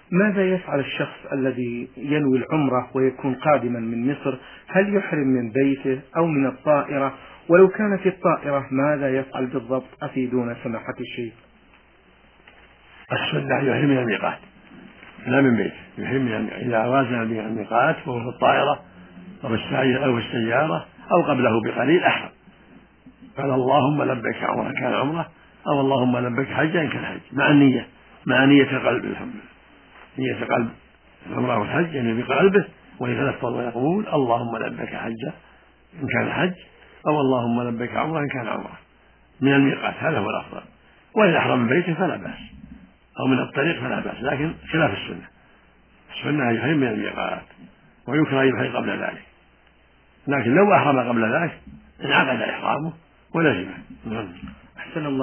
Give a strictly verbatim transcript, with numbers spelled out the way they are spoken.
ماذا يفعل الشخص الذي ينوي العمرة ويكون قادما من مصر؟ هل يحرم من بيته أو من الطائرة؟ ولو كان في الطائرة ماذا يفعل بالضبط؟ أفيدونا سماحة الشيخ. السنة يحرم من الميقات لا من بيته، يحرم من إذا وازن من الميقات وهو في الطائرة أو السعي أو السيارة أو قبله بقليل أحرم، قال اللهم لبيك عمرة كان عمرة أو اللهم لبيك حجا كان حج، مع النية مع نية قلب الحمد نية قلب العمرة والحج يعني بقلبه، ويتلفظ ويقول اللهم لبيك حجا إن كان حج أو اللهم لبيك عمرة إن كان عمرة من الميقات، هذا هو الأفضل. وإذا أحرم من بيته فلا بأس أو من الطريق فلا بأس، لكن خلاف السنة. السنة يحرم من الميقات ويكره يحرم قبل ذلك، لكن لو أحرم قبل ذلك انعقد إحرامه ولزمه. أحسن الله